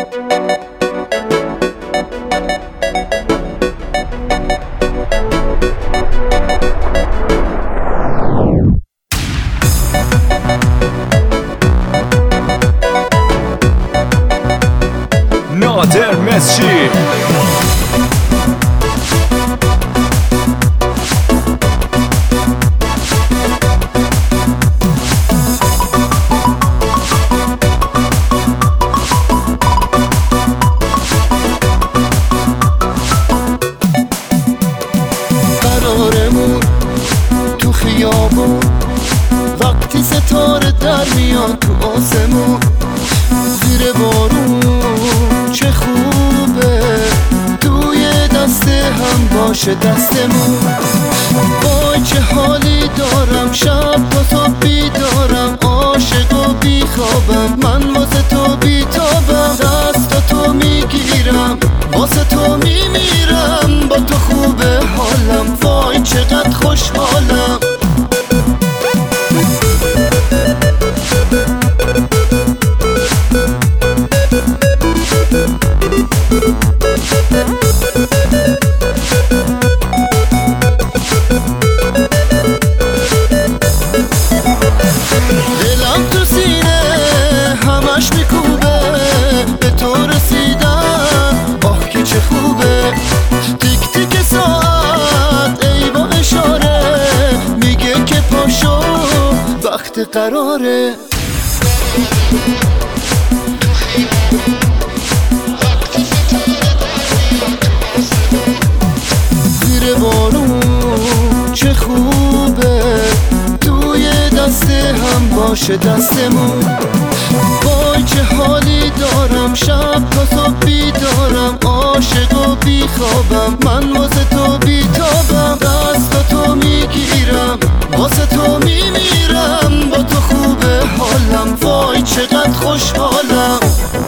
نادر مسجی قرارمون تو خیابون وقتی ستاره در میاد تو آسمون، زیر بارون چه خوبه توی دست هم باشه دستمون. وای چه حالی دارم، شب تا صبح بیدارم، عاشق و بیخوابم، من واسه تو بیتابم، دست تو میگیرم واسه تو میمیرم، با تو خوبه حالم، وای چقدر خوشحالم. دلم تو سینه همش میکوبه به تو رسیدن، آه که چه خوبه. تیک تیک ساعت ای با اشاره میگه که پاشو وقت قراره. زیر بارون چه خوبه توی دست هم باشه دستمون. وای چه حالی دارم، شب تا صبح بیدارم، عاشق و بیخوابم، من واسه تو بیتابم، دست تو میگیرم واسه تو میمیرم، با تو خوبه حالم، وای چقدر خوشحالم.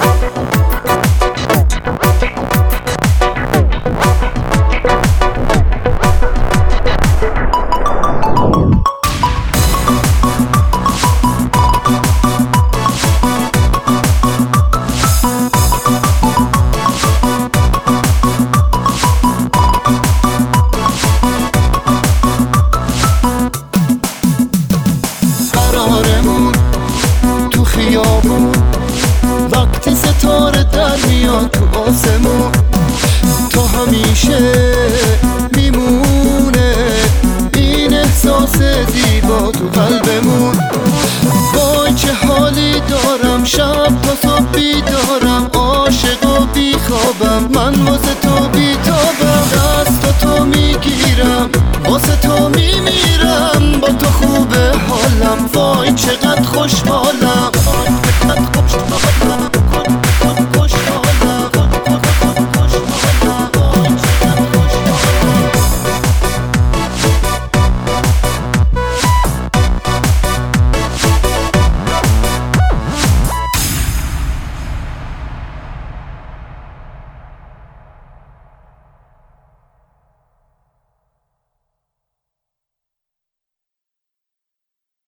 قرارمون تو خیابون وقتی ستاره در میاد تو آسمون، تا همیشه میمونه این احساس زیبا تو قلبمون. وای چه حالی دارم، شب تا صبح بیدارم، عاشق و بیخوابم، من واسه تو بیتابم، دست تو میگیرم واسه تو میمیرم، با تو خوبه حالم، وای چقدر خوشحالم.